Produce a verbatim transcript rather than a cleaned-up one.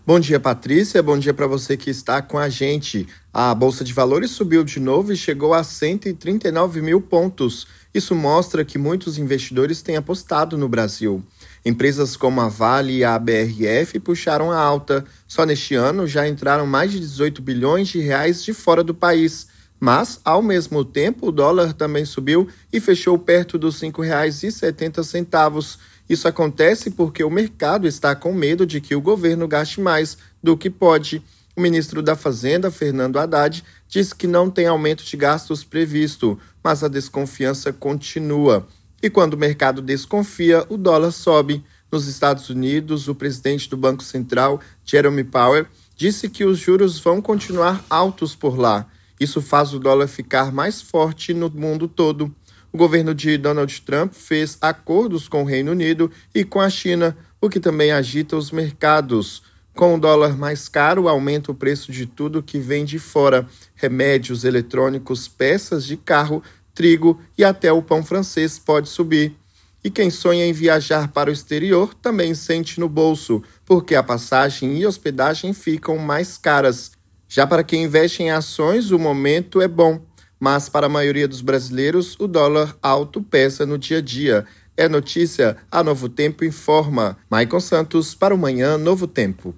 Bom dia, Patrícia. Bom dia para você que está com a gente. A Bolsa de Valores subiu de novo e chegou a cento e trinta e nove mil pontos. Isso mostra que muitos investidores têm apostado no Brasil. Empresas como a Vale e a B R F puxaram a alta. Só neste ano já entraram mais de dezoito bilhões de reais de fora do país. Mas, ao mesmo tempo, o dólar também subiu e fechou perto dos cinco reais e setenta centavos. Isso acontece porque o mercado está com medo de que o governo gaste mais do que pode. O ministro da Fazenda, Fernando Haddad, disse que não tem aumento de gastos previsto, mas a desconfiança continua. E quando o mercado desconfia, o dólar sobe. Nos Estados Unidos, o presidente do Banco Central, Jerome Powell, disse que os juros vão continuar altos por lá. Isso faz o dólar ficar mais forte no mundo todo. O governo de Donald Trump fez acordos com o Reino Unido e com a China, o que também agita os mercados. Com o dólar mais caro, aumenta o preço de tudo que vem de fora: remédios, eletrônicos, peças de carro, trigo e até o pão francês pode subir. E quem sonha em viajar para o exterior também sente no bolso, porque a passagem e hospedagem ficam mais caras. Já para quem investe em ações, o momento é bom. Mas para a maioria dos brasileiros, o dólar alto pesa no dia a dia. É notícia, a Novo Tempo informa. Maicon Santos para o Manhã Novo Tempo.